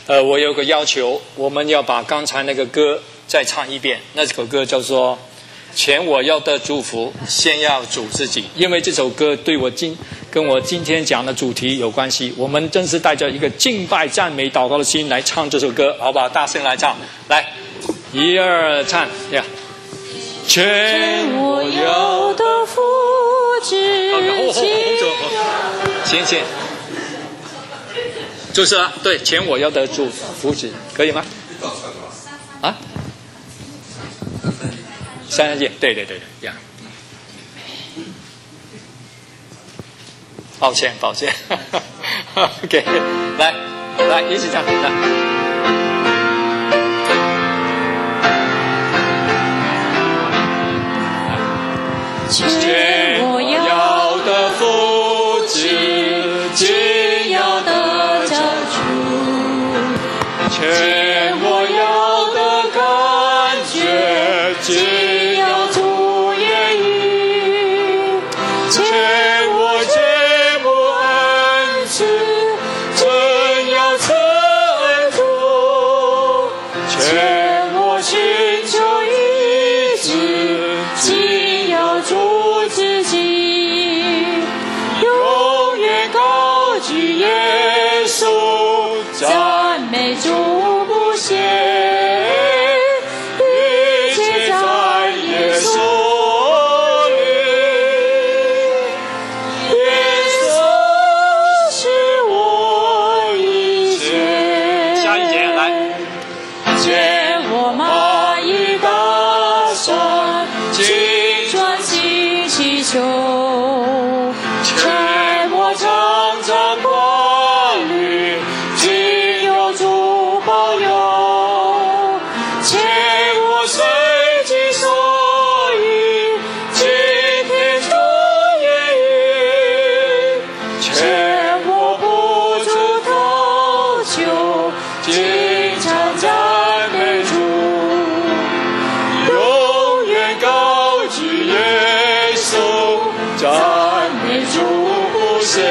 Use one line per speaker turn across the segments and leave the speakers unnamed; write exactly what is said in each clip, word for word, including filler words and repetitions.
呃，我有个要求，我们要把刚才那个歌再唱一遍。那首歌叫做《钱我要的祝福，先要主自己》。因为这首歌对我今跟我今天讲的主题有关系，我们真是带着一个敬拜、赞美、祷告的心来唱这首歌，好吧？大声来唱，来，一二唱呀！钱
我要的福祉，
行行。就是啊，对，钱我要的主福祉，可以吗？啊？三三件，对对对对，呀。抱歉抱歉 ，OK， 来来一起唱，来。
钱我要的福祉，只要得着主。钱我要的感觉，只要主言语。钱我切慕恩赐，真要赐恩主。钱我寻求医治，只要主自己。永远高举耶稣，赞美主不歇，一切在耶稣里。耶稣是我一切。
下一节来。
见我蚂蚁大山，尽专心祈求。见我常常挂虑，只有主保佑。见我随其所欲，今天主言语。见我不住祷求，经常赞美主。永远高举耶稣，赞美主不歇，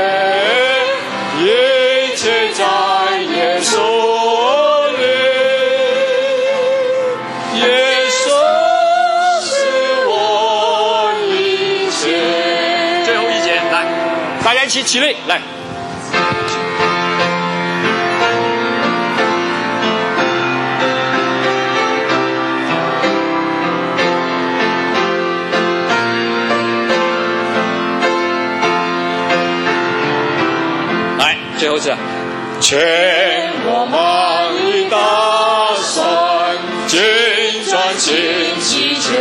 一切在耶稣里。耶稣是我一切。
最后一节，来，大家一起起立，来。来，最后一次。
全我蚂蚁大山，尽专心祈求。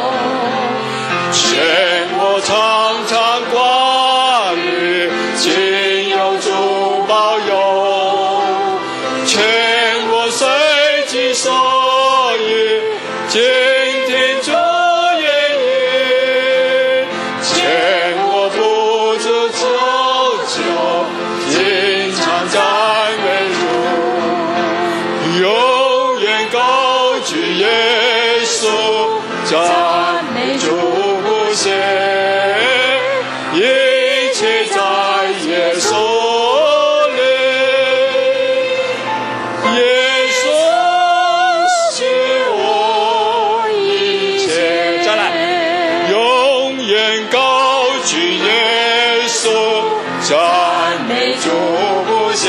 全我常常挂虑，今有主保佑。全我随其所欲，今天主言语。全我不住求求，经常赞美主。永远高举耶稣，赞美主不歇，一切在耶稣里。耶稣是我一切。
再来。
永远高举耶稣，赞美主不歇，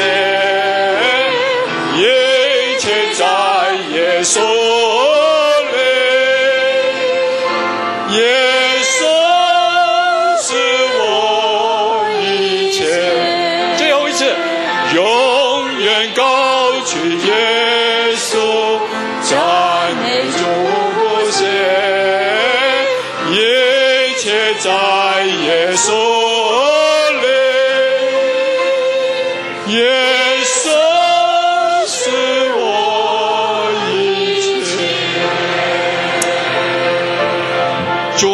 一切在耶稣里。耶稣是我一切。
最后一次。
永远高举耶稣，赞美主不歇，一切在耶稣里。耶稣是我一切。
主啊，我们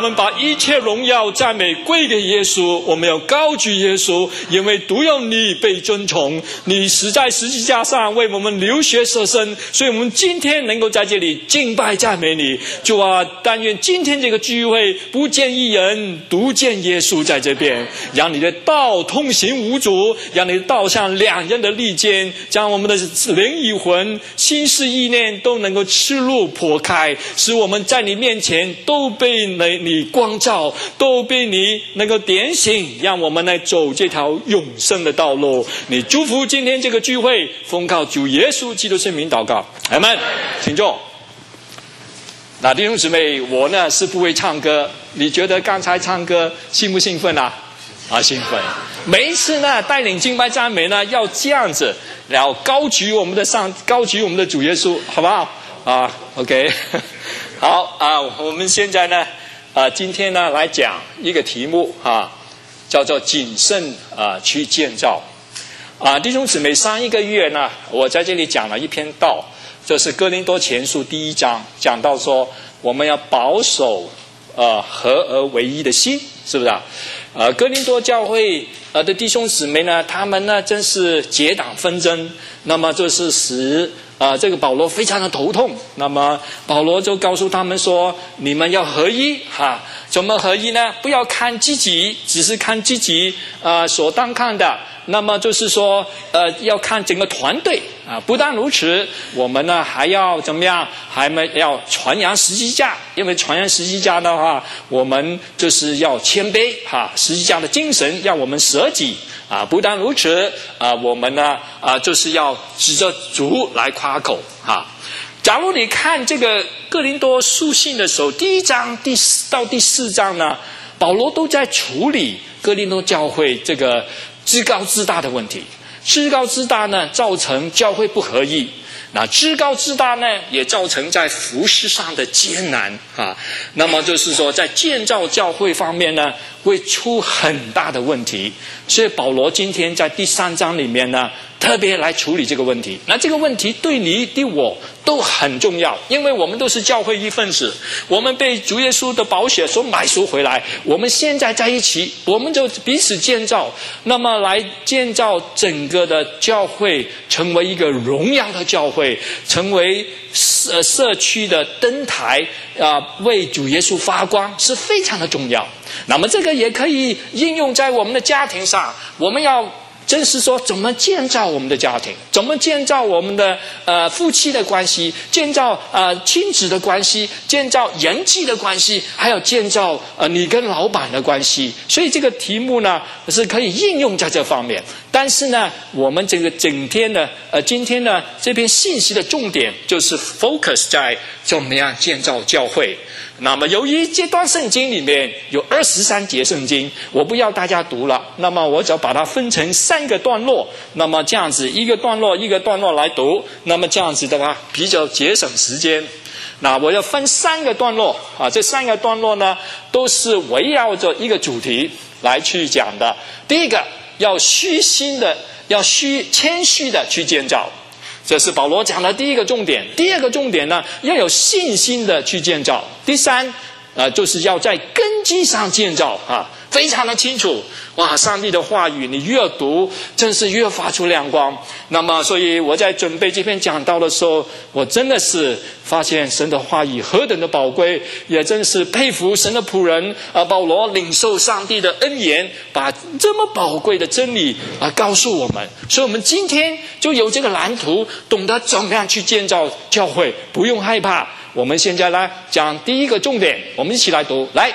们把一切荣耀赞美归给耶稣，我们要高举耶稣，因为独有你被尊崇，你死在十字架上为我们流血舍身，所以我们今天能够在这里敬拜赞美你。主啊，但愿今天这个聚会不见一人，独见耶稣在这边，让你的道通行无阻，让你的道像两刃的利剑，将我们的灵与魂、心思意念都能够赤露破开，使我们在你面前都被你光照，都被你能够点醒，让我们来走这条永生的道路。你祝福今天这个聚会，奉靠主耶稣基督圣名祷告，阿们。请坐。那弟兄姊妹，我呢是不会唱歌，你觉得刚才唱歌兴不兴奋啊？啊，兴奋！每一次呢带领敬拜赞美呢要这样子，然后高举我们的上，高举我们的主耶稣，好不好？啊 ，OK， 好啊，我们现在呢，啊，今天呢来讲一个题目啊，叫做谨慎啊去建造。啊，弟兄姊妹，上一个月呢，我在这里讲了一篇道。就是哥林多前书第一章讲到说，我们要保守呃合而为一的心，是不是啊？呃，哥林多教会呃的弟兄姊妹呢，他们呢真是结党纷争，那么就是使呃这个保罗非常的头痛。那么保罗就告诉他们说，你们要合一哈，怎么合一呢？不要看自己，只是看自己呃所当看的。那么就是说，呃，要看整个团队啊。不但如此，我们呢还要怎么样？还要传扬十字架，因为传扬十字架的话，我们就是要谦卑哈。十字架的精神让我们舍己啊。不但如此啊，我们呢啊就是要指着主来夸口哈。假如你看这个哥林多书信的时候，第一章第四到第四章呢，保罗都在处理哥林多教会这个自高自大的问题。自高自大呢，造成教会不合一。那自高自大呢，也造成在服事上的艰难啊。那么就是说，在建造教会方面呢，会出很大的问题。所以保罗今天在第三章里面呢，特别来处理这个问题。那这个问题对你对我都很重要，因为我们都是教会一份子，我们被主耶稣的宝血所买赎回来，我们现在在一起，我们就彼此建造，那么来建造整个的教会，成为一个荣耀的教会，成为社社区的灯台啊、呃，为主耶稣发光，是非常的重要。那么这个也可以应用在我们的家庭上，我们要真是说怎么建造我们的家庭，怎么建造我们的呃夫妻的关系，建造呃亲子的关系，建造人际的关系，还有建造呃你跟老板的关系。所以这个题目呢是可以应用在这方面。但是呢，我们这个整天呢呃今天呢这篇信息的重点就是 focus 在怎么样建造教会。那么由于这段圣经里面有二十三节圣经，我不要大家读了，那么我只要把它分成三个段落，那么这样子一个段落一个段落来读，那么这样子的话比较节省时间。那我要分三个段落啊，这三个段落呢都是围绕着一个主题来去讲的。第一个，要虚心的，要虚谦虚的去建造，这是保罗讲的第一个重点。第二个重点呢，要有信心的去建造。第三，呃，就是要在根基上建造啊，非常的清楚。哇，上帝的话语你越读，真是越发出亮光。那么，所以我在准备这篇讲道的时候，我真的是发现神的话语何等的宝贵，也真是佩服神的仆人啊，保罗领受上帝的恩言，把这么宝贵的真理啊告诉我们。所以我们今天就有这个蓝图，懂得怎么样去建造教会，不用害怕。我们现在来讲第一个重点，我们一起来读。来，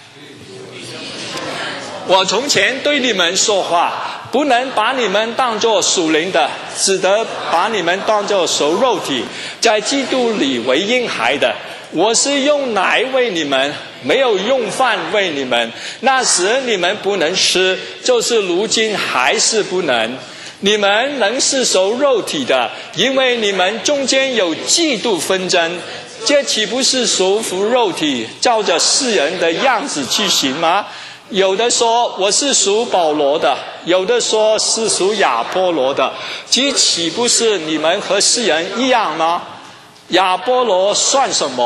我从前对你们说话，不能把你们当作属灵的，只得把你们当作属肉体，在基督里为婴孩的。我是用奶喂你们，没有用饭喂你们。那时你们不能吃，就是如今还是不能。你们能是属肉体的，因为你们中间有嫉妒纷争，这岂不是属乎肉体，照着世人的样子去行吗？有的说我是属保罗的，有的说是属亚波罗的，这岂不是你们和世人一样吗？亚波罗算什么？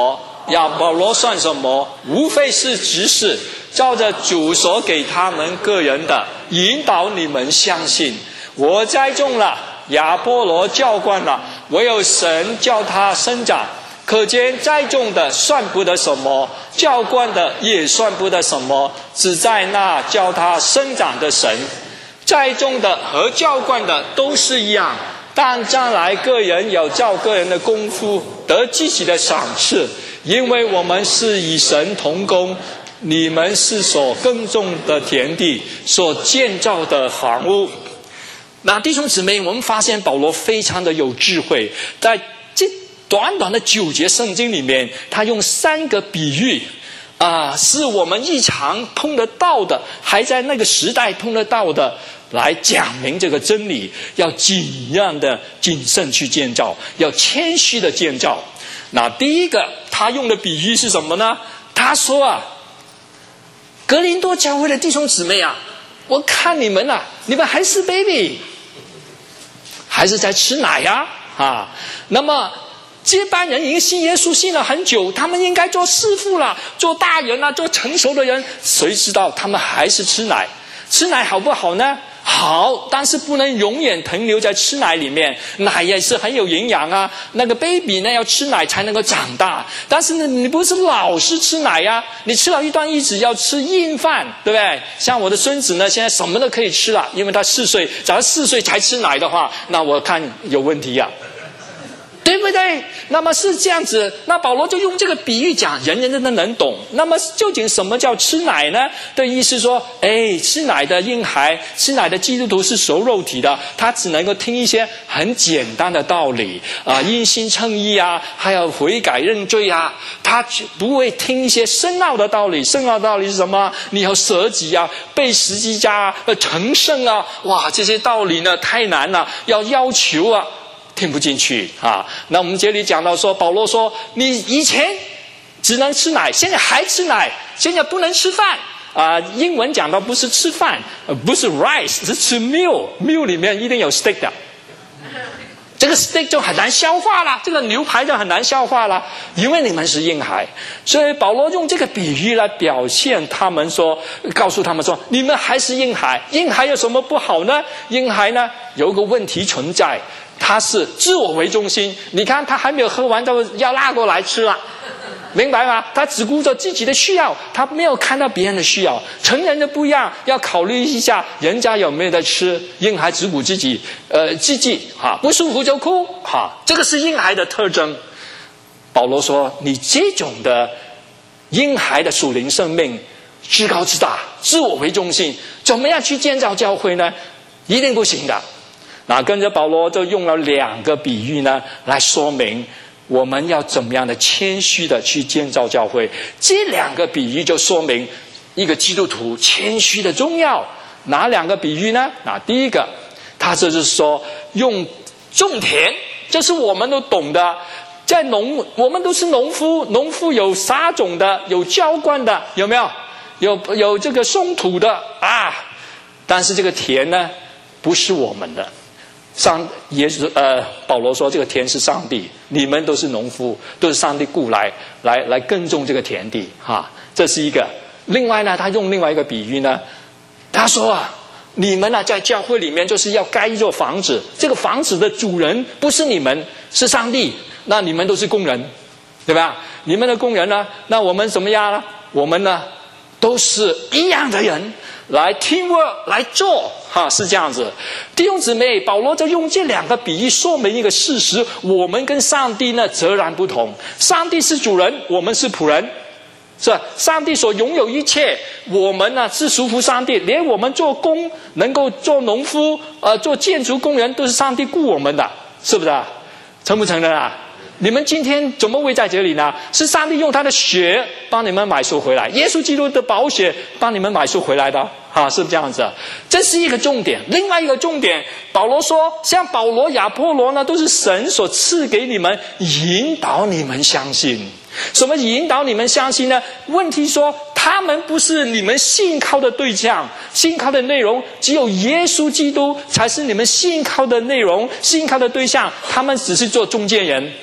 亚保罗算什么？无非是执事，照着主所给他们个人的，引导你们相信。我栽种了，亚波罗浇灌了，唯有神叫他生长。可见栽种的算不得什么，浇灌的也算不得什么，只在那叫他生长的神。栽种的和浇灌的都是一样，但将来个人有照个人的功夫得自己的赏赐，因为我们是与神同工，你们是所耕种的田地，所建造的房屋。那弟兄姊妹，我们发现保罗非常的有智慧，在这短短的九节圣经里面，他用三个比喻啊、呃，是我们日常碰得到的，还在那个时代碰得到的，来讲明这个真理，要怎样的谨慎去建造，要谦虚的建造。那第一个他用的比喻是什么呢？他说啊，格林多教会的弟兄姊妹啊，我看你们啊，你们还是 baby， 还是在吃奶呀 啊, 啊那么这班人已经信耶稣信了很久，他们应该做师父了，做大人了，做成熟的人，谁知道他们还是吃奶。吃奶好不好呢？好，但是不能永远停留在吃奶里面，奶也是很有营养啊，那个 baby 呢要吃奶才能够长大，但是呢你不是老是吃奶呀、啊，你吃了一段日子要吃硬饭，对不对？像我的孙子呢现在什么都可以吃了，因为他四岁，假如四岁才吃奶的话，那我看有问题呀、啊，对不对？那么是这样子，那保罗就用这个比喻讲，人人都能懂。那么究竟什么叫吃奶呢？的意思说，哎，吃奶的婴孩，吃奶的基督徒是熟肉体的，他只能够听一些很简单的道理啊、呃，因信称义啊，还有悔改认罪啊，他不会听一些深奥的道理。深奥的道理是什么？你要舍己啊，背十字架啊，呃，成圣啊，哇，这些道理呢太难了，要要求啊。听不进去啊！那我们这里讲到说，保罗说你以前只能吃奶，现在还吃奶，现在不能吃饭啊！英文讲到不是吃饭，不是 rice， 是吃 meal，meal 里面一定有 steak 的，这个 steak 就很难消化了，这个牛排就很难消化了，因为你们是婴孩。所以保罗用这个比喻来表现他们说，告诉他们说，你们还是婴孩，婴孩有什么不好呢？婴孩呢有个问题存在，他是自我为中心，你看他还没有喝完就要拉过来吃了，明白吗？他只顾着自己的需要，他没有看到别人的需要。成人的不一样，要考虑一下人家有没有在吃，婴孩只顾自己呃自己哈，不舒服就哭哈，这个是婴孩的特征。保罗说，你这种的婴孩的属灵生命自高自大，自我为中心，怎么样去建造教会呢？一定不行的。那跟着保罗就用了两个比喻呢，来说明我们要怎么样的谦虚的去建造教会。这两个比喻就说明一个基督徒谦虚的重要。哪两个比喻呢？那第一个，他就是说用种田，这是我们都懂的，在农我们都是农夫，农夫有撒种的，有浇灌的，有没有？有有这个松土的啊，但是这个田呢不是我们的。上耶稣呃，保罗说这个田是上帝，你们都是农夫，都是上帝雇来来来耕种这个田地哈，这是一个。另外呢，他用另外一个比喻呢，他说啊，你们呢在教会里面就是要盖一座房子，这个房子的主人不是你们，是上帝，那你们都是工人，对吧？你们的工人呢，那我们怎么样呢？我们呢都是一样的人。来 teamwork 来做哈，是这样子。弟兄姊妹，保罗就用这两个比喻说明一个事实，我们跟上帝呢截然不同。上帝是主人，我们是仆人，是吧？上帝所拥有一切，我们呢是属乎上帝，连我们做工能够做农夫呃做建筑工人都是上帝雇我们的，是不是啊？承不承认啊？你们今天怎么会在这里呢？是上帝用他的血帮你们买赎回来，耶稣基督的宝血帮你们买赎回来的啊，是不是这样子？这是一个重点。另外一个重点，保罗说，像保罗、亚波罗呢，都是神所赐给你们，引导你们相信。什么引导你们相信呢？问题说，他们不是你们信靠的对象，信靠的内容只有耶稣基督才是你们信靠的内容，信靠的对象，他们只是做中间人。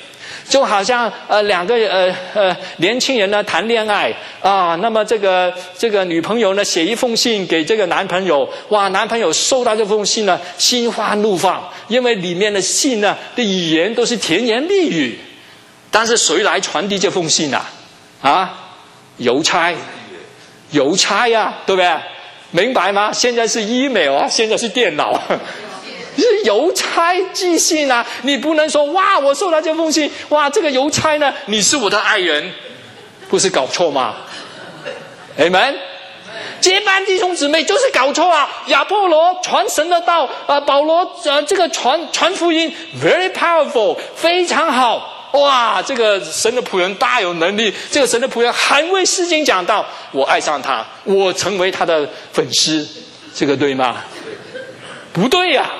就好像呃两个呃呃年轻人呢谈恋爱啊，那么这个这个女朋友呢写一封信给这个男朋友，哇，男朋友收到这封信呢心花怒放，因为里面的信呢的语言都是甜言蜜语，但是谁来传递这封信啊？啊，邮差，邮差呀、啊，对不对？明白吗？现在是 email 啊，现在是电脑。是邮差寄信啊，你不能说哇，我收到这封信，哇，这个邮差呢，你是我的爱人，不是搞错吗 ？Amen。这班弟兄姊妹就是搞错啊！亚波罗传神的道，呃，保罗呃这个传传福音 ，very powerful， 非常好，哇，这个神的仆人大有能力，这个神的仆人很为圣经讲道，我爱上他，我成为他的粉丝，这个对吗？不对呀、啊。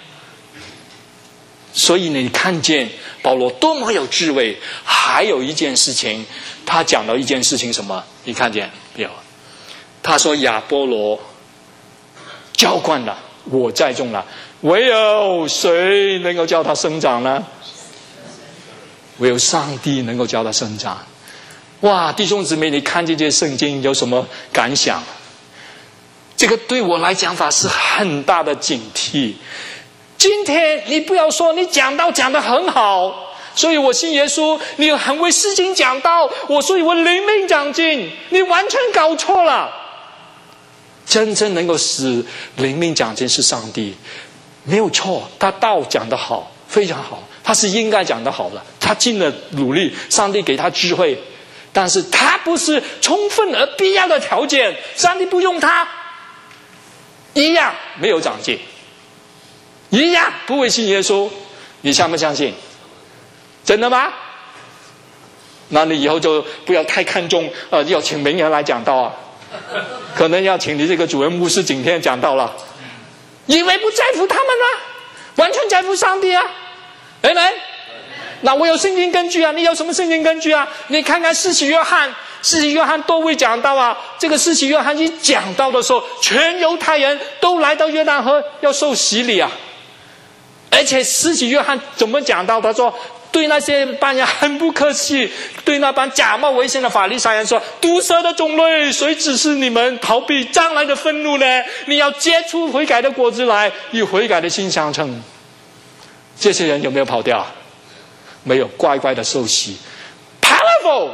所以你看见保罗多么有智慧，还有一件事情，他讲到一件事情什么？你看见没有？他说亚波罗浇灌了，我栽种了，唯有谁能够叫他生长呢？唯有上帝能够叫他生长。哇，弟兄姊妹，你看见这些圣经有什么感想？这个对我来讲法是很大的警惕。今天你不要说你讲道讲得很好，所以我信耶稣，你很为圣经讲道，我所以我灵命长进，你完全搞错了。真正能够使灵命长进是上帝，没有错，他道讲得好，非常好，他是应该讲得好的，他尽了努力，上帝给他智慧，但是他不是充分而必要的条件，上帝不用他，一样没有长进，一样不会信耶稣，你相不相信？真的吗？那你以后就不要太看重呃，要请名人来讲道啊，可能要请你这个主任牧师景天讲道了，以为不在乎他们吗？完全在乎上帝啊，对没？那我有圣经根据啊，你有什么圣经根据啊？你看看施洗约翰，施洗约翰都会讲到啊，这个施洗约翰一讲到的时候，全犹太人都来到约旦河要受洗礼啊。而且施洗约翰怎么讲到？他说对那些班人很不客气，对那班假冒为善的法利赛人说，毒蛇的种类，谁指示你们逃避将来的愤怒呢？你要结出悔改的果子来，与悔改的心相称。这些人有没有跑掉？没有，乖乖的受洗。 Powerful，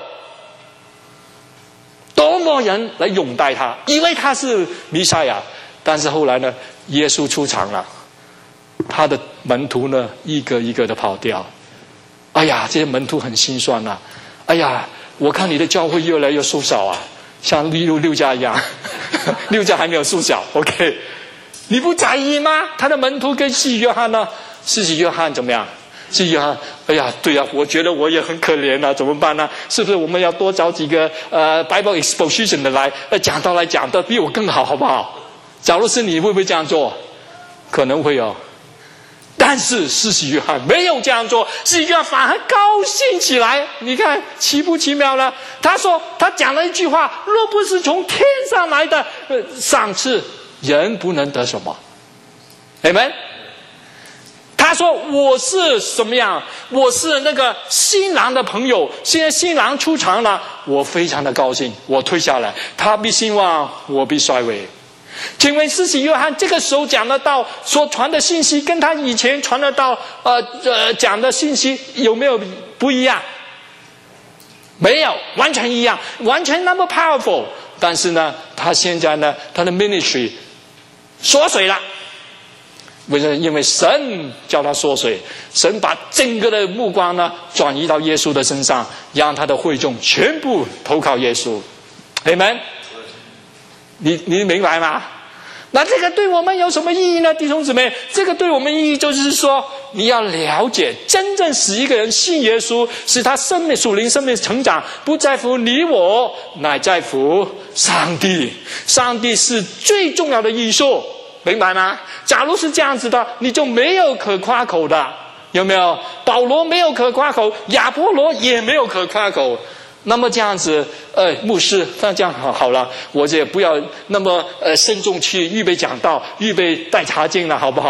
多么人来拥戴他，以为他是弥赛亚，但是后来呢，耶稣出场了，他的门徒呢一个一个的跑掉。哎呀，这些门徒很心酸啊！哎呀，我看你的教会越来越缩小啊，像六六家一样，六家还没有缩小。OK， 你不在意吗？他的门徒跟施洗约翰呢？施洗约翰怎么样？施洗约翰，哎呀，对呀、啊，我觉得我也很可怜啊，怎么办呢？是不是我们要多找几个呃 Bible exposition 的来呃讲道来讲的比我更好，好不好？假如是你，会不会这样做？可能会哦。但是施洗约翰没有这样做，施洗约翰反而高兴起来。你看奇不奇妙呢？他说他讲了一句话：若不是从天上来的呃赏赐，人不能得什么。Amen。他说我是什么样？我是那个新郎的朋友，现在新郎出场了，我非常的高兴，我退下来，他必兴旺，我必衰微。请问施洗约翰这个时候讲的道所传的信息，跟他以前传的道呃呃讲的信息有没有不一样？没有，完全一样，完全那么 powerful。但是呢，他现在呢，他的 ministry 缩水了。为什么？因为神叫他缩水，神把整个的目光呢转移到耶稣的身上，让他的会众全部投靠耶稣。Amen。你你明白吗？那这个对我们有什么意义呢？弟兄姊妹，这个对我们意义就是说，你要了解，真正使一个人信耶稣，使他生命属灵生命成长，不在乎你我，乃在乎上帝。上帝是最重要的因素，明白吗？假如是这样子的，你就没有可夸口的，有没有？保罗没有可夸口，亚波罗也没有可夸口。那么这样子，呃，牧师，那这样好好了，我也不要那么呃慎重去预备讲道，预备带查经了，好不好？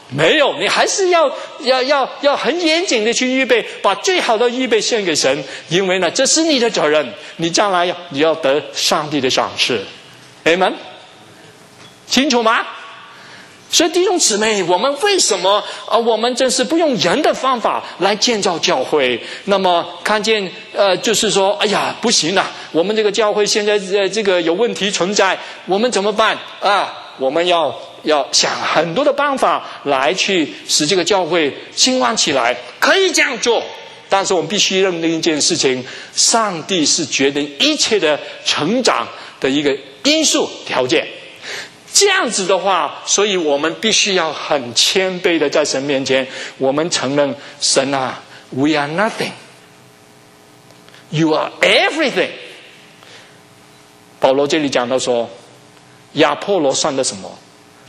没有，你还是要要要要很严谨的去预备，把最好的预备献给神，因为呢，这是你的责任，你将来要你要得上帝的赏赐。Amen，清楚吗？所以弟兄姊妹，我们为什么啊？我们真是不用人的方法来建造教会。那么看见呃，就是说，哎呀，不行啊，我们这个教会现在呃这个有问题存在，我们怎么办啊？我们要要想很多的办法来去使这个教会兴旺起来，可以这样做。但是我们必须认定一件事情：上帝是决定一切的成长的一个因素条件。这样子的话，所以我们必须要很谦卑的在神面前，我们承认神啊 ，We are nothing, You are everything。保罗这里讲到说，亚波罗算的什么？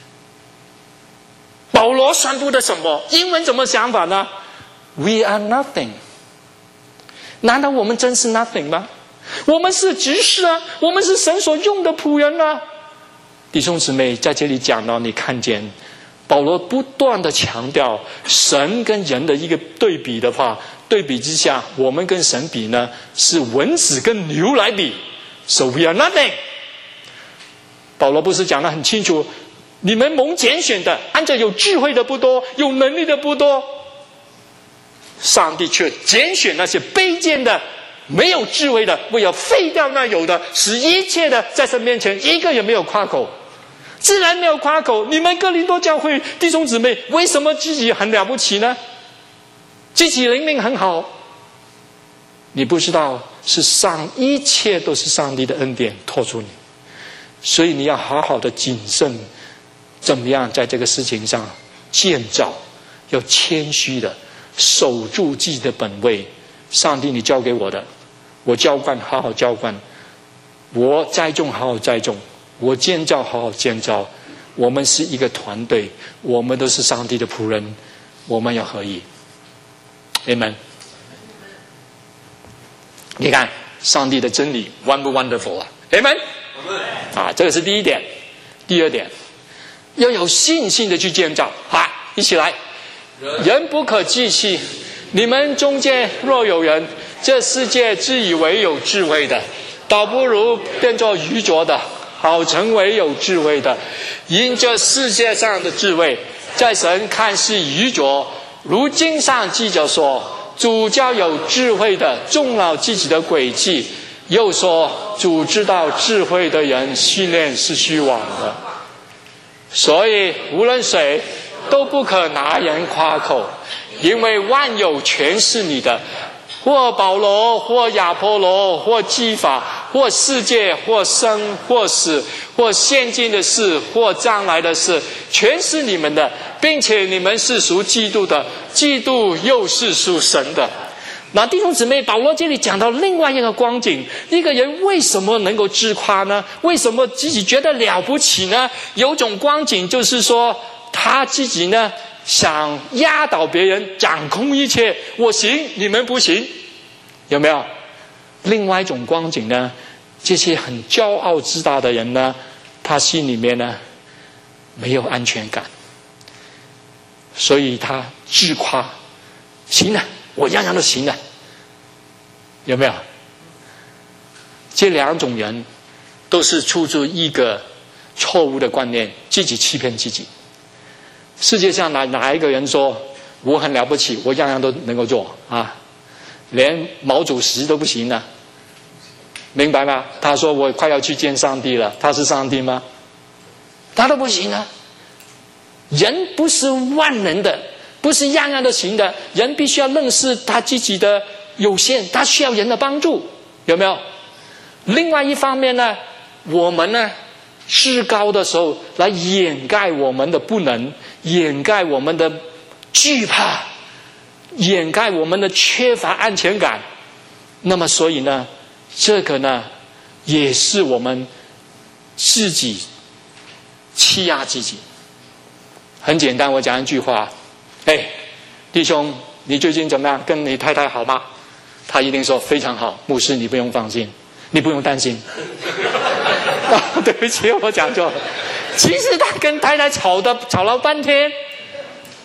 保罗算不得什么？英文怎么想法呢 ？We are nothing。难道我们真是 nothing 吗？我们是执事啊，我们是神所用的仆人啊。弟兄姊妹，在这里讲到，你看见保罗不断的强调神跟人的一个对比的话，对比之下，我们跟神比呢，是蚊子跟牛来比。So we are nothing。保罗不是讲得很清楚，你们蒙拣选的，按照有智慧的不多，有能力的不多，上帝却拣选那些卑贱的、没有智慧的，为了废掉那有的，使一切的在神面前一个也没有夸口。自然没有夸口。你们哥林多教会弟兄姊妹，为什么自己很了不起呢？自己灵命很好，你不知道是上一切都是上帝的恩典托住你，所以你要好好的谨慎，怎么样在这个事情上建造，要谦虚的守住自己的本位。上帝，你交给我的，我浇灌好好浇灌，我栽种好好栽种，我建造好好建造。我们是一个团队，我们都是上帝的仆人，我们要合一。Amen。你看上帝的真理 ，one 不 wonderful 啊 ？Amen。啊，这个是第一点。第二点，要有信心的去建造。好，一起来。人不可计器，你们中间若有人，这世界自以为有智慧的，倒不如变作愚拙的，好成为有智慧的。因这世界上的智慧，在神看是愚拙。如经上记着说，主叫有智慧的中了自己的诡计，又说主知道智慧的人训练是虚妄的。所以无论谁都不可拿人夸口，因为万有全是你的，或保罗，或亚波罗，或基法，或世界，或生，或死，或现今的事，或将来的事，全是你们的，并且你们是属基督的，基督又是属神的。那弟兄姊妹，保罗这里讲到另外一个光景，一个人为什么能够自夸呢？为什么自己觉得了不起呢？有种光景就是说，他自己呢想压倒别人，掌控一切，我行，你们不行，有没有？另外一种光景呢，这些很骄傲自大的人呢，他心里面呢没有安全感，所以他自夸，行了，我样样都行了，有没有？这两种人都是出自一个错误的观念，自己欺骗自己。世界上哪哪一个人说我很了不起，我样样都能够做啊？连毛主席都不行了，明白吗？他说我快要去见上帝了，他是上帝吗？他都不行啊！人不是万能的，不是样样都行的，人必须要认识他自己的有限，他需要人的帮助，有没有？另外一方面呢，我们呢至高的时候来掩盖我们的不能，掩盖我们的惧怕，掩盖我们的缺乏安全感。那么所以呢，这个呢也是我们自己欺压自己。很简单，我讲一句话，哎，弟兄，你最近怎么样？跟你太太好吗？他一定说非常好，牧师你不用放心，你不用担心。对不起，我讲错了。其实他跟太太吵的吵了半天，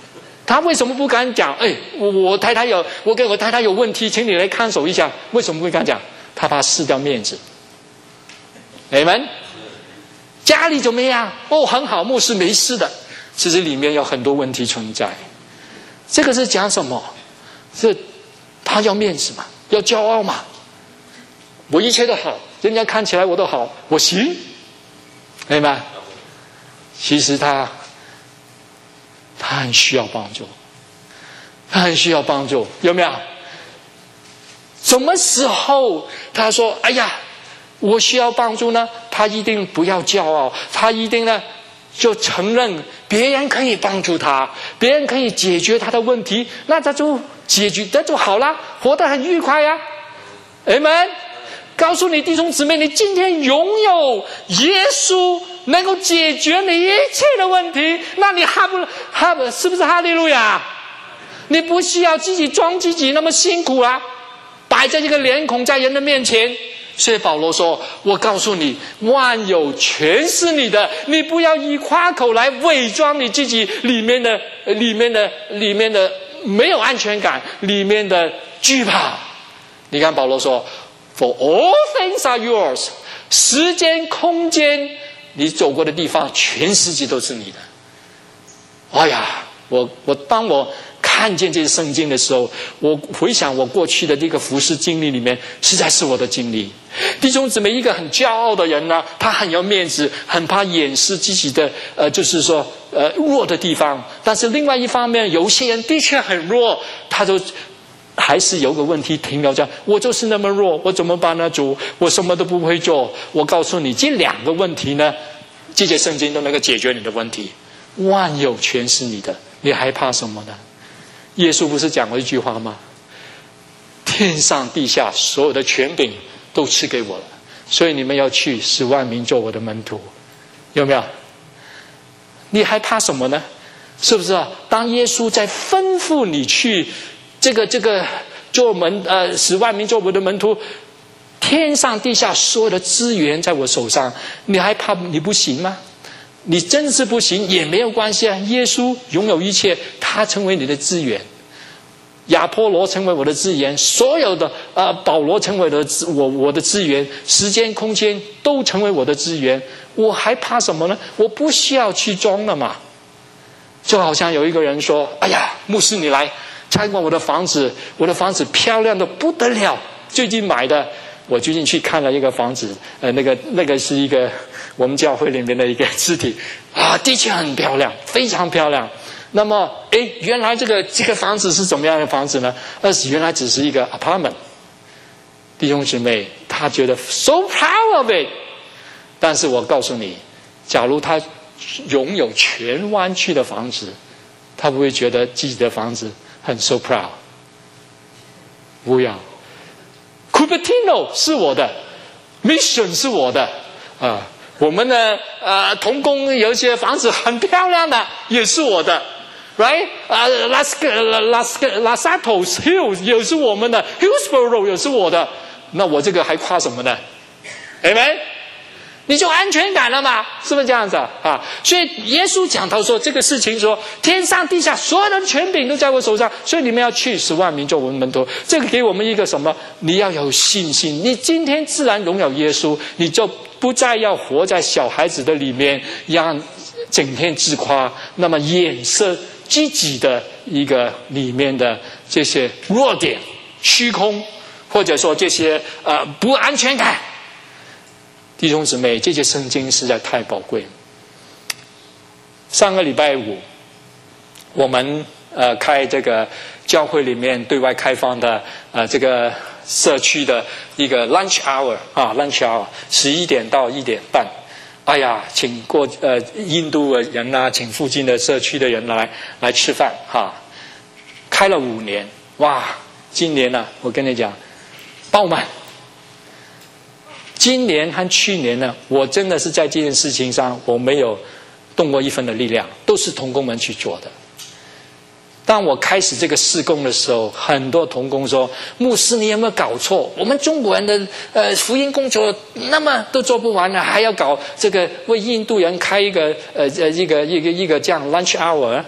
他为什么不敢讲？哎，我我太太有，我跟我太太有问题，请你来看守一下。为什么不敢讲？他怕失掉面子。你们家里怎么样？哦，很好，牧师没事的。其实里面有很多问题存在。这个是讲什么？是他要面子嘛，要骄傲嘛。我一切都好，人家看起来我都好，我行，明白吗？其实他他很需要帮助，他很需要帮助，有没有？什么时候他说哎呀我需要帮助呢？他一定不要骄傲，他一定呢就承认别人可以帮助他，别人可以解决他的问题，那他就解决，那就好了，活得很愉快呀。Amen。告诉你弟兄姊妹，你今天拥有耶稣能够解决你一切的问题，那你哈不哈不是不是哈利路亚？你不需要自己装自己那么辛苦啊，摆在这个脸孔在人的面前。所以保罗说，我告诉你，万有全是你的，你不要以夸口来伪装你自己里面的里面的里面的没有安全感，里面的惧怕。你看保罗说For all things are yours， 时间空间你走过的地方全世界都是你的。哎呀，我我当我看见这些圣经的时候，我回想我过去的这个服事经历里面，实在是我的经历。弟兄姊妹，一个很骄傲的人呢，他很要面子，很怕掩饰自己的呃，就是说呃弱的地方。但是另外一方面，有些人的确很弱，他就还是有个问题停留在我就是那么弱，我怎么办呢？主，我什么都不会做。我告诉你，这两个问题呢，这些圣经都能够解决你的问题。万有全是你的，你还怕什么呢？耶稣不是讲过一句话吗？天上地下所有的权柄都赐给我了，所以你们要去使万民做我的门徒。有没有？你还怕什么呢？是不是啊？当耶稣在吩咐你去这个这个做门呃使万民做我的门徒，天上地下所有的资源在我手上，你还怕你不行吗？你真是不行也没有关系啊！耶稣拥有一切，他成为你的资源。亚波罗成为我的资源，所有的呃保罗成为了我我的资源，时间空间都成为我的资源，我还怕什么呢？我不需要去装了嘛。就好像有一个人说：“哎呀，牧师你来参观我的房子，我的房子漂亮的不得了，最近买的。”我最近去看了一个房子，呃，那个那个是一个我们教会里面的一个肢体啊，的确很漂亮，非常漂亮。那么，诶，原来这个这个房子是怎么样的房子呢？呃，原来只是一个 apartment。弟兄姊妹，他觉得 so proud of it。但是我告诉你，假如他拥有全湾区的房子，他不会觉得自己的房子很 so proud。不要。Cupertino 是我的 ，Mission 是我的，啊，我们呢，呃，同工有一些房子很漂亮的，也是我的 ，right？ 啊 ，Las Las Las Atos Hills 也是我们的 ，Hillsborough 也是我的，那我这个还夸什么呢？对没？你就安全感了嘛，是不是这样子啊？所以耶稣讲到说这个事情说，天上地下所有的权柄都在我手上，所以你们要去使万民做我们门徒。这个给我们一个什么？你要有信心。你今天自然荣耀耶稣，你就不再要活在小孩子的里面，让整天自夸，那么掩饰自己的一个里面的这些弱点、虚空，或者说这些呃不安全感。弟兄姊妹，这些圣经实在太宝贵。上个礼拜五，我们呃开这个教会里面对外开放的呃这个社区的一个 lunch hour 啊 lunch hour 十一点到一点半。哎呀，请过呃印度的人啊，请附近的社区的人来来吃饭哈、啊。开了五年，哇！今年呢、啊，我跟你讲，爆满。今年和去年呢，我真的是在这件事情上我没有动过一分的力量，都是同工们去做的。当我开始这个事工的时候，很多同工说：“牧师，你有没有搞错？我们中国人的呃福音工作那么都做不完了，还要搞这个为印度人开一个呃呃一个一个一个这样 lunch hour。”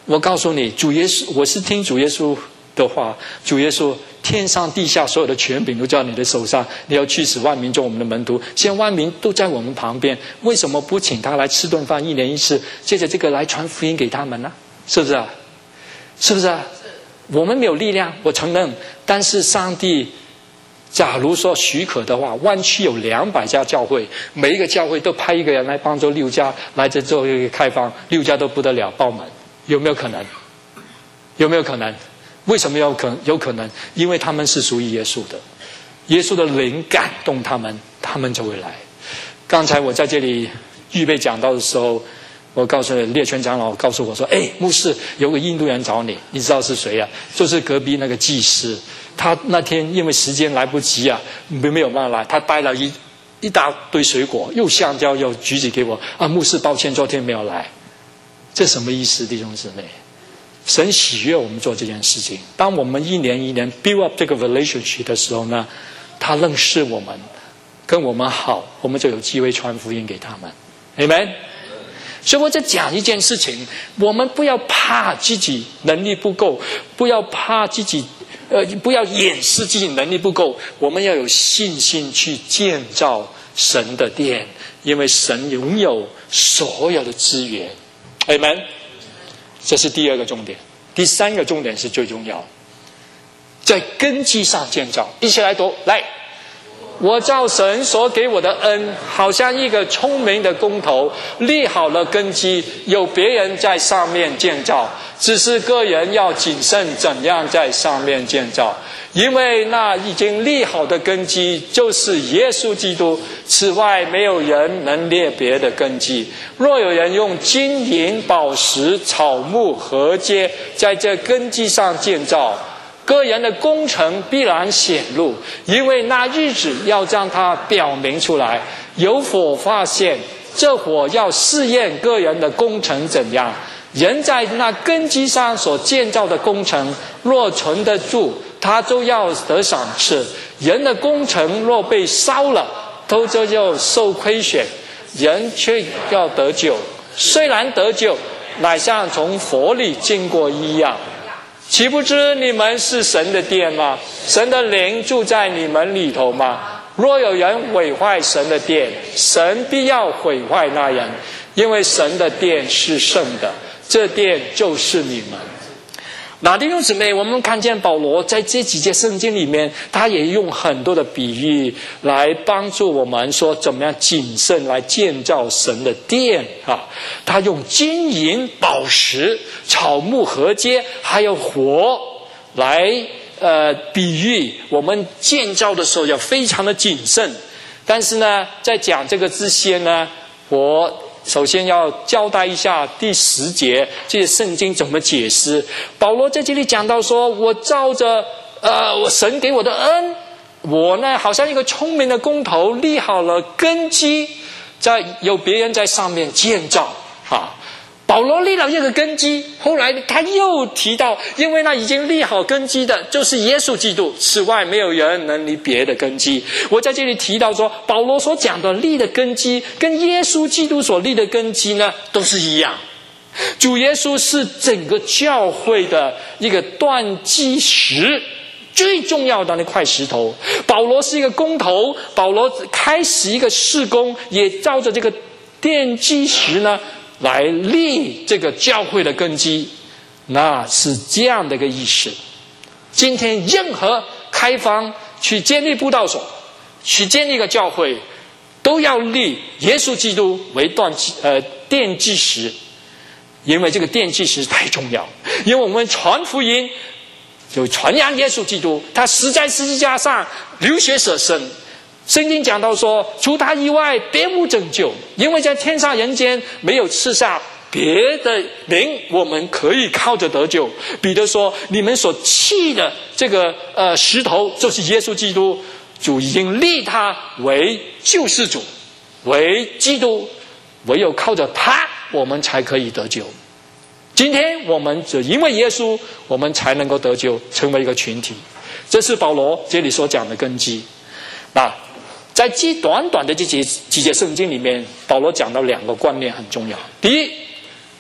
我告诉你，主耶稣，我是听主耶稣的话，主耶稣天上地下所有的权柄都在你的手上，你要去使万民做我们的门徒。现在万民都在我们旁边，为什么不请他来吃顿饭，一年一次，借着这个来传福音给他们呢？是不是啊？是不是啊？我们没有力量，我承认，但是上帝假如说许可的话，湾区有两百家教会，每一个教会都派一个人来帮助六家来这做一个开放，六家都不得了爆满，有没有可能？有没有可能？为什么要可有可能？因为他们是属于耶稣的，耶稣的灵感动他们，他们就会来。刚才我在这里预备讲道的时候，我告诉列全长老告诉我说：“哎，牧师，有个印度人找你，你知道是谁啊？就是隔壁那个祭司。他那天因为时间来不及啊，没没有办法来，他带了一一大堆水果，又香蕉又橘子给我啊。牧师，抱歉，昨天没有来。这什么意思，弟兄姊妹？”神喜悦我们做这件事情。当我们一年一年 build up 这个 relationship 的时候呢，他认识我们，跟我们好，我们就有机会传福音给他们。Amen。所以我在讲一件事情，我们不要怕自己能力不够，不要怕自己，呃，不要掩饰自己能力不够，我们要有信心去建造神的殿，因为神拥有所有的资源。Amen。这是第二个重点。第三个重点是最重要，在根基上建造。一起来读，来，我照神所给我的恩，好像一个聪明的工头，立好了根基，有别人在上面建造，只是个人要谨慎怎样在上面建造。因为那已经立好的根基就是耶稣基督，此外没有人能列别的根基。若有人用金银宝石草木禾秸在这根基上建造，个人的工程必然显露，因为那日子要将它表明出来。有火发现，这火要试验个人的工程怎样。人在那根基上所建造的工程若存得住，他就要得赏赐。人的工程若被烧了，都就要受亏损，人却要得救。虽然得救，乃像从火里经过一样。岂不知你们是神的殿吗？神的灵住在你们里头吗？若有人毁坏神的殿，神必要毁坏那人，因为神的殿是圣的，这殿就是你们。那弟兄姊妹，我们看见保罗在这几节圣经里面，他也用很多的比喻来帮助我们说怎么样谨慎来建造神的殿啊。他用金银宝石草木禾秸还有火来呃比喻我们建造的时候要非常的谨慎。但是呢，在讲这个之前呢，我首先要交代一下第十节这些圣经怎么解释。保罗在这里讲到说，我照着呃我神给我的恩，我呢好像一个聪明的工头，立好了根基，在有别人在上面建造啊。保罗立了这个根基，后来他又提到，因为那已经立好根基的就是耶稣基督，此外没有人能立别的根基。我在这里提到说，保罗所讲的立的根基跟耶稣基督所立的根基呢都是一样。主耶稣是整个教会的一个断基石，最重要的那块石头。保罗是一个工头，保罗开始一个事工，也照着这个奠基石呢来立这个教会的根基，那是这样的一个意思。今天任何开放去建立布道所，去建立一个教会，都要立耶稣基督为断基呃奠基石，因为这个奠基石太重要。因为我们传福音就传扬耶稣基督，他死在十字架上流血舍身。圣经讲到说，除他以外别无拯救，因为在天上人间没有赐下别的名，我们可以靠着得救。彼得说，你们所弃的这个呃石头就是耶稣基督，主已经立他为救世主，为基督，唯有靠着他我们才可以得救。今天我们只因为耶稣，我们才能够得救，成为一个群体。这是保罗这里所讲的根基。那在这短短的这几几节圣经里面，保罗讲到两个观念很重要。第一，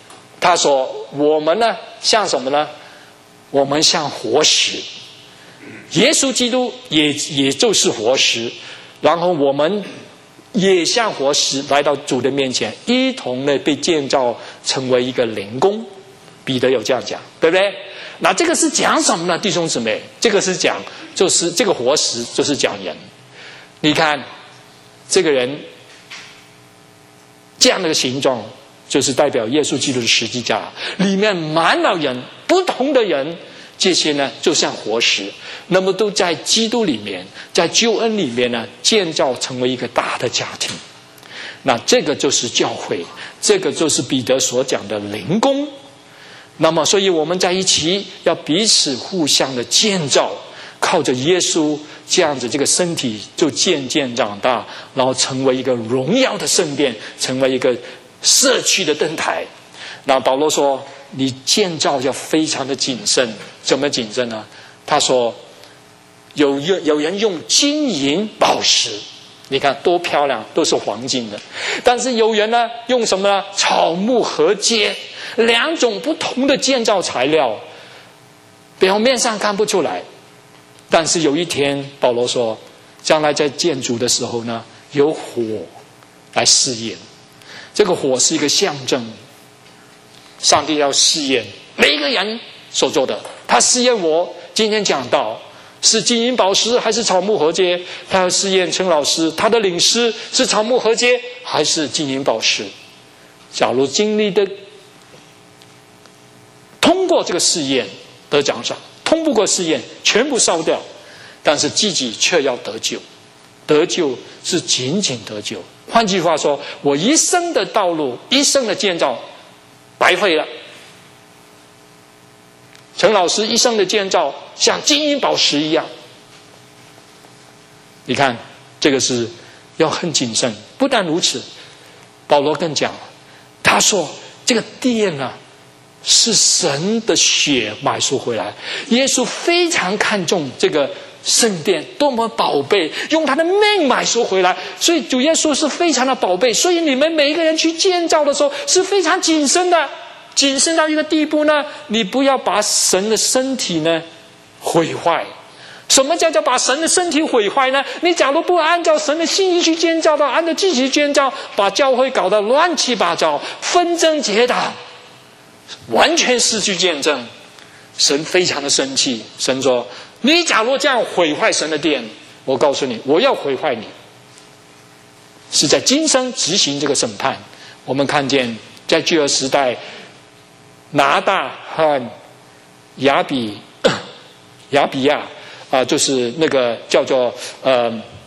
他说我们呢像什么呢？我们像活石，耶稣基督也也就是活石，然后我们也像活石来到主的面前，一同的被建造成为一个灵宫。彼得有这样讲，对不对？那这个是讲什么呢？弟兄姊妹，这个是讲就是这个活石就是讲人。你看这个人这样的形状，就是代表耶稣基督的十字架，里面满了人，不同的人，这些呢就像活石，那么都在基督里面，在救恩里面呢建造成为一个大的家庭。那这个就是教会，这个就是彼得所讲的灵宫。那么所以我们在一起要彼此互相的建造，靠着耶稣这样子，这个身体就渐渐长大，然后成为一个荣耀的圣殿，成为一个社区的灯台。那保罗说你建造要非常的谨慎。怎么谨慎呢？他说有有人用金银宝石，你看多漂亮，都是黄金的，但是有人呢用什么呢？草木合接，两种不同的建造材料，表面上看不出来，但是有一天保罗说将来在建筑的时候呢，有火来试验。这个火是一个象征，上帝要试验每一个人所做的。他试验我今天讲到是金银宝石还是草木合接，他要试验陈老师，他的领诗是草木合接还是金银宝石。假如经历的通过这个试验得奖赏，通不过试验全部烧掉，但是自己却要得救。得救是仅仅得救，换句话说，我一生的道路，一生的建造白费了。陈老师一生的建造像金银宝石一样。你看这个是要很谨慎。不但如此，保罗更讲，他说这个殿啊是神的血买赎回来，耶稣非常看重这个圣殿，多么宝贝，用他的命买赎回来，所以主耶稣是非常的宝贝。所以你们每一个人去建造的时候是非常谨慎的，谨慎到一个地步呢，你不要把神的身体呢毁坏。什么叫做把神的身体毁坏呢？你假如不按照神的心意去建造的，按照自己去建造，把教会搞得乱七八糟，纷争结党，完全失去见证，神非常的生气。神说你假如这样毁坏神的殿，我告诉你，我要毁坏你，是在今生执行这个审判。我们看见在旧约时代，拿大和亚比亚比亚啊、呃，就是那个叫做呃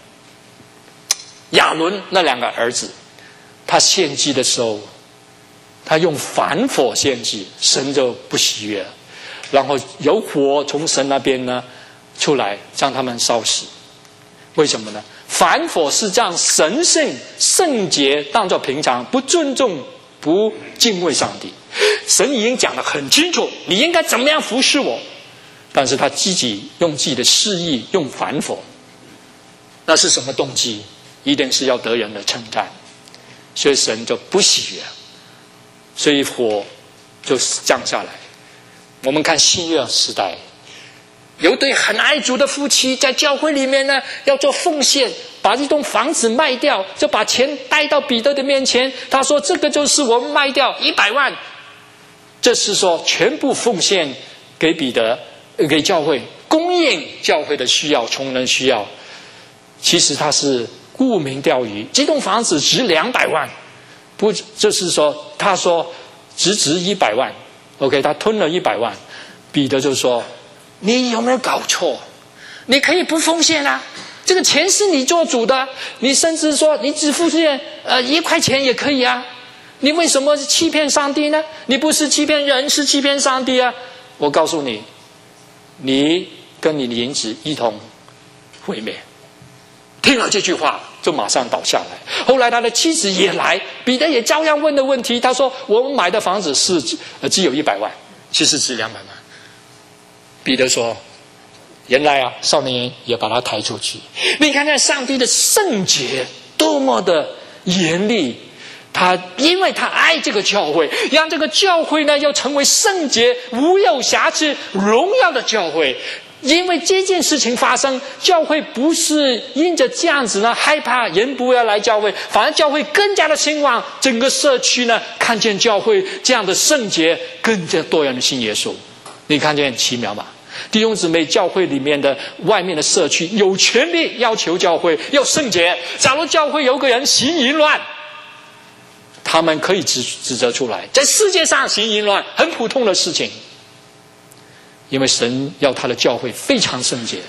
亚伦那两个儿子，他献祭的时候，他用反火献祭，神就不喜悦，然后有火从神那边呢出来，将他们烧死。为什么呢？反火是将神圣圣洁当作平常，不尊重不敬畏上帝。神已经讲得很清楚，你应该怎么样服侍我，但是他自己用自己的示意用反火，那是什么动机？一定是要得人的称赞，所以神就不喜悦，所以火就降下来。我们看新约时代，有对很爱主的夫妻在教会里面呢要做奉献，把这栋房子卖掉，就把钱带到彼得的面前，他说这个就是我们卖掉一百万，这是说全部奉献给彼得，给教会，供应教会的需要，穷人需要。其实他是顾名钓鱼，这栋房子值两百万，不就是说他说只值一百万 OK， 他吞了一百万。彼得就说你有没有搞错？你可以不奉献啊，这个钱是你做主的，你甚至说你只奉献呃一块钱也可以啊，你为什么欺骗上帝呢？你不是欺骗人，是欺骗上帝啊！我告诉你，你跟你的银子一同毁灭。听了这句话就马上倒下来。后来他的妻子也来，彼得也照样问的问题，他说我们买的房子是呃只有一百万，其实值两百万。彼得说原来啊，少年人也把他抬出去。你看看上帝的圣洁多么的严厉， 他因为他爱这个教会，让这个教会呢要成为圣洁、无有瑕疵、荣耀的教会。因为这件事情发生，教会不是因着这样子呢害怕人不要来教会，反而教会更加的兴旺，整个社区呢看见教会这样的圣洁，更加多人信耶稣。你看见奇妙吗？弟兄姊妹，教会里面的外面的社区有权利要求教会要圣洁。假如教会有个人行淫乱，他们可以指指责出来，在世界上行淫乱很普通的事情，因为神要他的教会非常圣洁，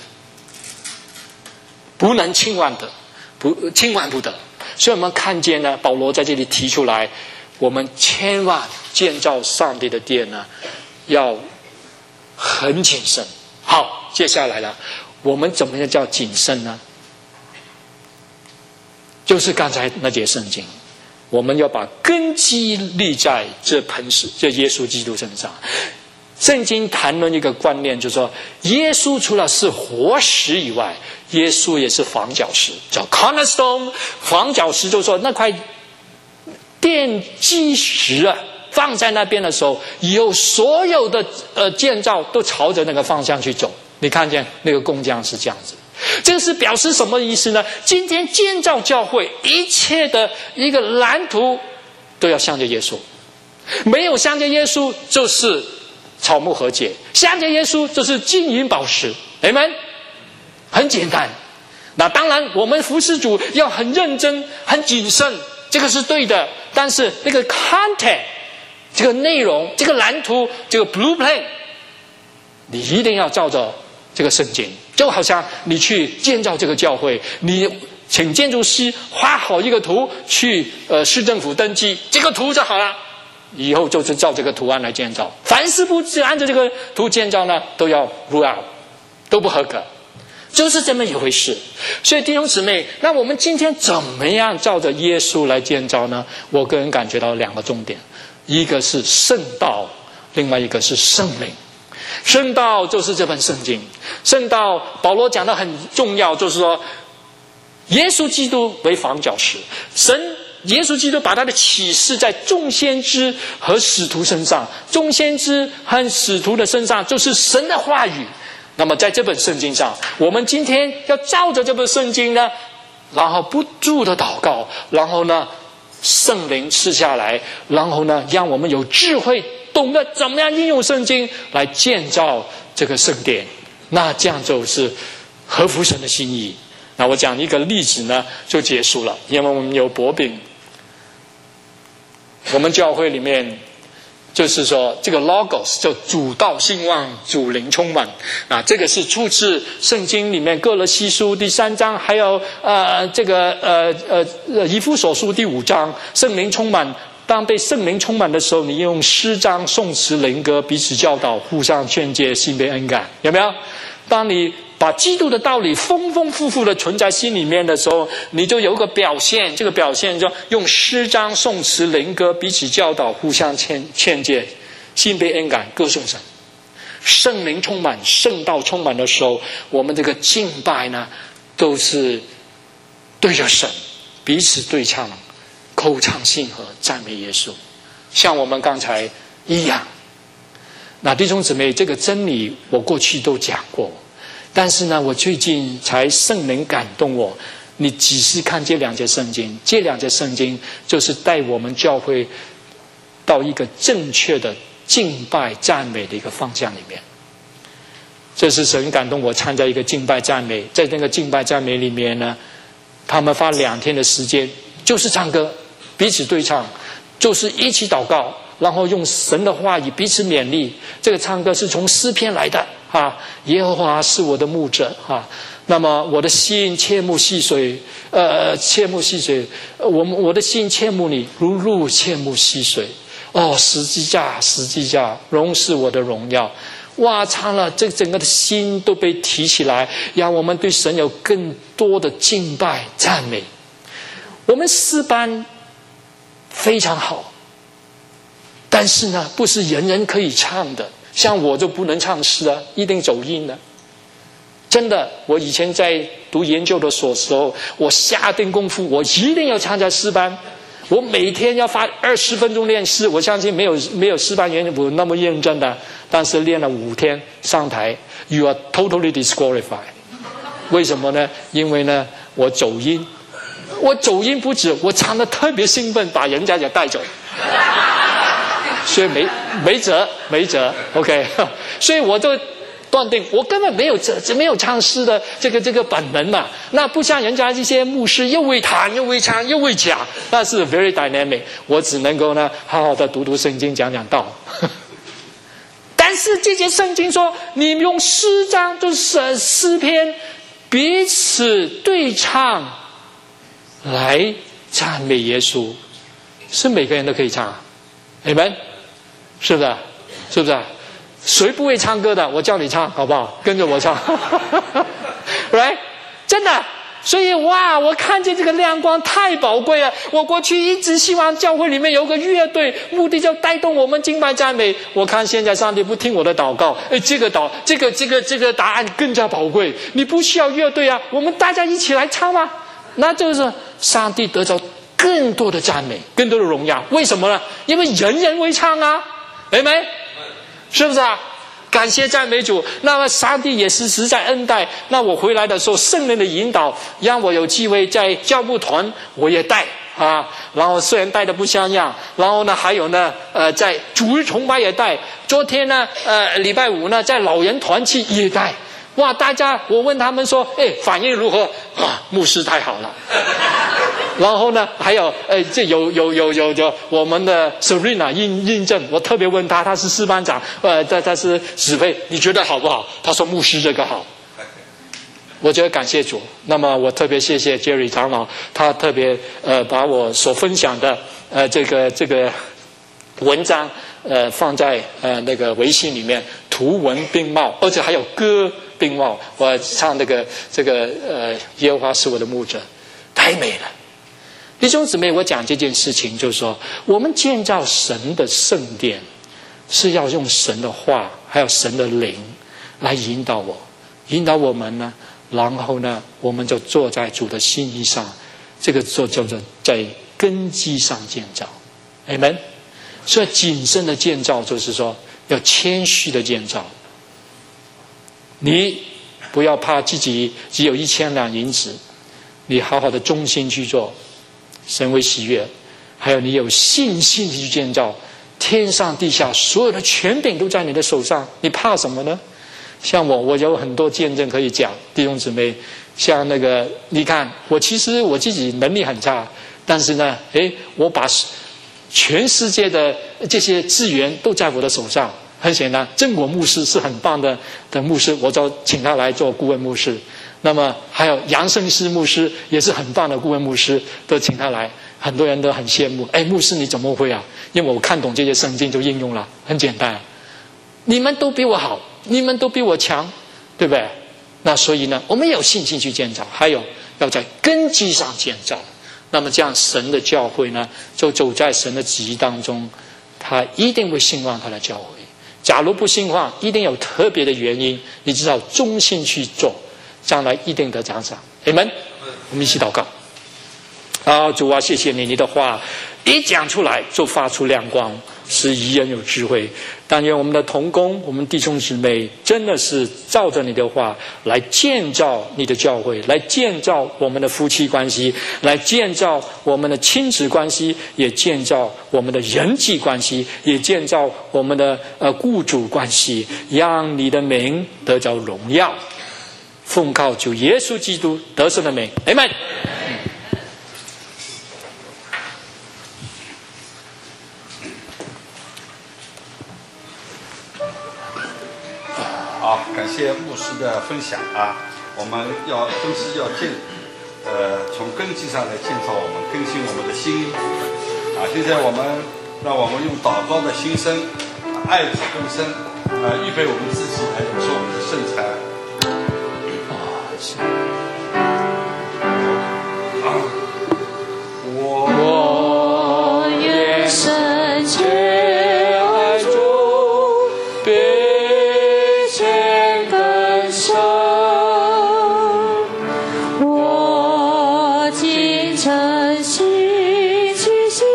不能轻慢的，不轻慢不得。所以我们看见呢，保罗在这里提出来，我们千万建造上帝的殿呢，要很谨慎。好，接下来了，我们怎么样叫谨慎呢？就是刚才那节圣经，我们要把根基立在这磐石，这耶稣基督身上。圣经谈论一个观念，就是说耶稣除了是活石以外，耶稣也是房角石，叫 cornerstone。 房角石就是说那块奠基石啊，放在那边的时候，以后所有的呃建造都朝着那个方向去走。你看见那个工匠是这样子，这个是表示什么意思呢？今天建造教会一切的一个蓝图都要向着耶稣，没有向着耶稣就是草木和解，向着耶稣就是金银宝石。阿们。很简单。那当然我们服侍主要很认真很谨慎，这个是对的，但是那个 content 这个内容，这个蓝图，这个 blueprint 你一定要照着这个圣经。就好像你去建造这个教会，你请建筑师画好一个图去呃市政府登记，这个图就好了，以后就是照这个图案来建造。凡是不是按照这个图建造呢，都要 rule out， 都不合格，就是这么一回事。所以弟兄姊妹，那我们今天怎么样照着耶稣来建造呢？我个人感觉到两个重点，一个是圣道，另外一个是圣灵。圣道就是这本圣经，圣道保罗讲的很重要，就是说耶稣基督为房角石，神耶稣基督把他的启示在众先知和使徒身上，众先知和使徒的身上就是神的话语。那么在这本圣经上，我们今天要照着这本圣经呢，然后不住的祷告，然后呢圣灵赐下来，然后呢让我们有智慧，懂得怎么样应用圣经来建造这个圣殿。那这样就是合乎神的心意。那我讲一个例子呢就结束了，因为我们有薄饼，我们教会里面就是说这个 logos 叫主道兴旺，主灵充满啊，这个是出自圣经里面歌罗西书第三章，还有呃这个呃呃以弗所书第五章。圣灵充满，当被圣灵充满的时候，你用诗章颂词灵歌彼此教导，互相劝诫，心被恩感，有没有？当你把基督的道理丰丰富富的存在心里面的时候，你就有一个表现，这个表现就用诗章颂词灵歌彼此教导，互相劝劝诫，心被恩感，歌颂神。圣灵充满，圣道充满的时候，我们这个敬拜呢都是对着神，彼此对唱，口唱心和，赞美耶稣，像我们刚才一样。那弟兄姊妹，这个真理我过去都讲过，但是呢我最近才圣灵感动我，你仔细看这两节圣经，这两节圣经就是带我们教会到一个正确的敬拜赞美的一个方向里面。这是神感动我参加一个敬拜赞美，在那个敬拜赞美里面呢，他们花两天的时间就是唱歌，彼此对唱，就是一起祷告，然后用神的话语彼此勉励。这个唱歌是从诗篇来的啊，耶和华是我的牧者啊，那么我的心切慕溪水，呃，切慕溪水，我我的心切慕你，如鹿切慕溪水。哦，十字架，十字架，荣是我的荣耀。哇，唱了，这整个的心都被提起来，让我们对神有更多的敬拜赞美。我们诗班非常好，但是呢不是人人可以唱的，像我就不能唱诗啊，一定走音的。真的，我以前在读研究的所时候，我下定功夫，我一定要参加诗班， 我每天要花二十分钟练诗，我相信没有没有师范研补那么认真的，但是练了五天上台 ，you are totally disqualified。为什么呢？因为呢，我走音，我走音不止，我唱得特别兴奋，把人家也带走，所以没没辙，没辙 ，OK， 所以我就断定我根本没有这没有唱诗的这个这个本能嘛。那不像人家这些牧师又会弹又会唱又会讲，那是 very dynamic。我只能够呢好好的读读圣经，讲讲道。但是这些圣经说，你用诗章就是诗篇彼此对唱来赞美耶稣，是每个人都可以唱，你们是不是？是不是？谁不会唱歌的？我叫你唱好不好？跟着我唱，right？ 真的。所以哇，我看见这个亮光太宝贵了。我过去一直希望教会里面有个乐队，目的就带动我们敬拜赞美。我看现在上帝不听我的祷告，哎，这个祷这个这个这个答案更加宝贵。你不需要乐队啊，我们大家一起来唱吗？那就是上帝得着更多的赞美，更多的荣耀。为什么呢？因为人人会唱啊，明白？是不是啊？感谢赞美主。那么上帝也是实在恩待。那我回来的时候，圣灵的引导让我有机会在教牧团我也带啊。然后虽然带的不像样，然后呢还有呢呃在主日崇拜也带。昨天呢呃礼拜五呢在老人团契也带。哇，大家我问他们说，哎，反应如何？啊，牧师太好了。然后呢，还有，哎，这有有有有有我们的 Serena 印印证，我特别问他，他是师班长，呃，他他是指挥，你觉得好不好？他说牧师这个好。我觉得感谢主。那么我特别谢谢 Jerry 长老，他特别呃把我所分享的呃这个这个文章呃放在呃那个微信里面，图文并茂，而且还有歌并茂。我唱那个这个呃耶和华是我的牧者，太美了。弟兄姊妹，我讲这件事情就是说，我们建造神的圣殿是要用神的话还有神的灵来引导我引导我们呢，然后呢我们就坐在主的心意上，这个就叫做在根基上建造。 Amen。 所以谨慎的建造就是说要谦虚的建造，你不要怕自己只有一千两银子，你好好的忠心去做，神为喜悦。还有你有信心去建造，天上地下所有的权柄都在你的手上，你怕什么呢？像我我有很多见证可以讲，弟兄姊妹，像那个你看我其实我自己能力很差，但是呢诶我把全世界的这些资源都在我的手上。很显然正果牧师是很棒的的牧师，我就请他来做顾问牧师。那么还有杨胜师牧师也是很棒的顾问牧师，都请他来，很多人都很羡慕。哎，牧师你怎么会啊？因为我看懂这些圣经就应用了，很简单。你们都比我好，你们都比我强，对不对？那所以呢我们有信心去建造，还有要在根基上建造。那么这样神的教会呢就走在神的旨意当中，他一定会兴旺他的教会。假如不兴旺，一定有特别的原因，你至少忠心去做，将来一定得奖赏。Amen。 我们一起祷告。啊，主啊，谢谢你，你的话一讲出来就发出亮光，使愚人有智慧。但愿我们的同工，我们弟兄姊妹真的是照着你的话来建造你的教会，来建造我们的夫妻关系，来建造我们的亲子关系，也建造我们的人际关系，也建造我们的呃雇主关系，让你的名得着荣耀。奉靠主耶稣基督得胜的名 Amen。
好，感谢牧师的分享啊！我们要都是要建，呃，从根基上来建造我们，更新我们的心啊！现在我们让我们用祷告的心声，爱子更深啊，预备我们自己来做我们的圣餐。啊，我
我愿圣洁爱主，并且更深。我尽诚心去献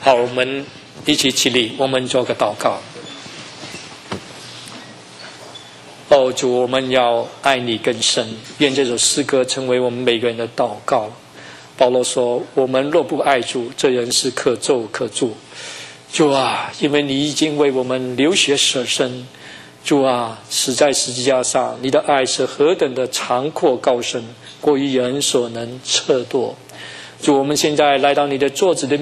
好，我们一起起立，我们做个祷告。哦，主，我们要爱你更深，愿这首诗歌成为我们每个人的祷告。保罗说，我们若不爱主，这人是可咒可诅。主啊，因为你已经为我们流血舍身，主啊，死在十字架上，你的爱是何等的长阔高深，过于人所能测度。主，我们现在来到你的桌子的